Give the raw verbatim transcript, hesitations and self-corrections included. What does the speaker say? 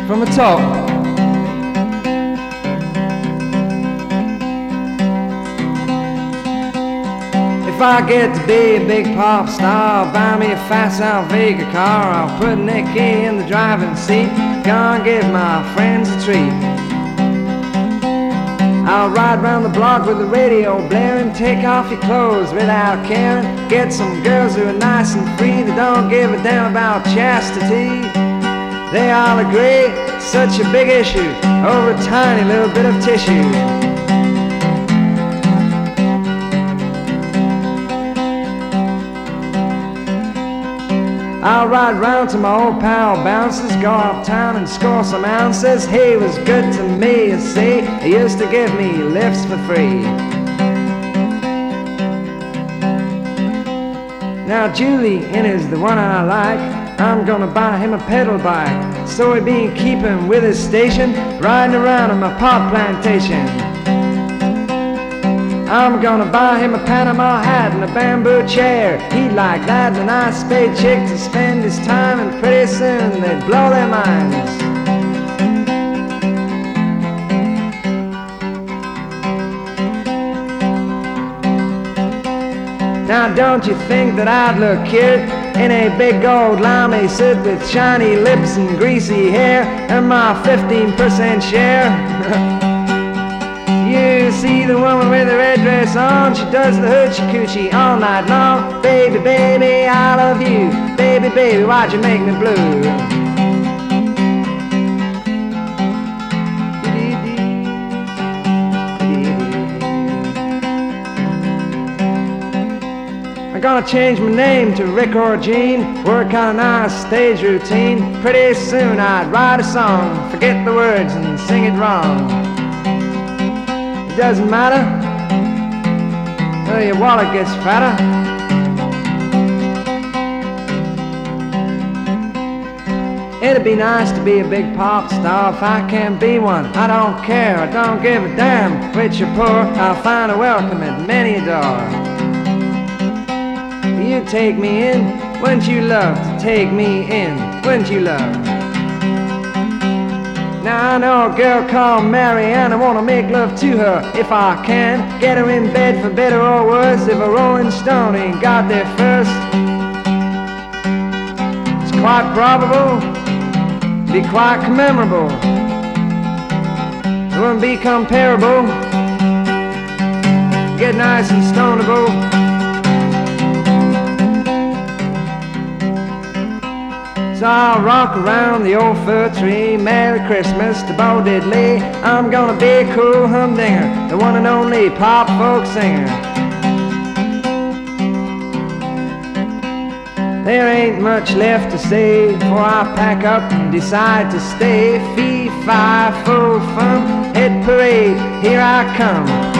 from the top. If I get to be a big pop star, I'll buy me a fast South Vega car. I'll put Nicky in the driving seat, gonna give my friends a treat. I'll ride round the block with the radio blaring, take off your clothes without caring, get some girls who are nice and free, that don't give a damn about chastity. They all agree, such a big issue, over a tiny little bit of tissue. I'll ride round to my old pal Bounces, go uptown and score some ounces. He was good to me, you see, he used to give me lifts for free. Now Julian is the one I like, I'm gonna buy him a pedal bike, so he be in keeping with his station, riding around on my pop plantation. I'm gonna buy him a Panama hat and a bamboo chair. He'd like that, and a nice paid chick to spend his time, and pretty soon they'd blow their minds. Now don't you think that I'd look cute in a big gold limey suit with shiny lips and greasy hair, and my fifteen percent share? You see the woman with the red dress on, she does the hoochie coochie all night long. Baby, baby, I love you. Baby, baby, why'd you make me blue? I'm gonna change my name to Rick or Gene, work on a nice stage routine. Pretty soon I'd write a song, forget the words and sing it wrong. It doesn't matter, till your wallet gets fatter. It'd be nice to be a big pop star. If I can't be one, I don't care, I don't give a damn. Rich or poor, I'll find a welcome at many a door. You take me in, wouldn't you love to take me in? Wouldn't you love? Now I know a girl called Mary and I wanna make love to her if I can. Get her in bed for better or worse, if a Rolling Stone ain't got there first. It's quite probable, be quite commemorable. It wouldn't be comparable, get nice and stonable. So I'll rock around the old fir tree. Merry Christmas to Bo Diddley. I'm gonna be a cool humdinger, the one and only pop folk singer. There ain't much left to say before I pack up and decide to stay. Fee, fi, fo, fum, hit parade, here I come.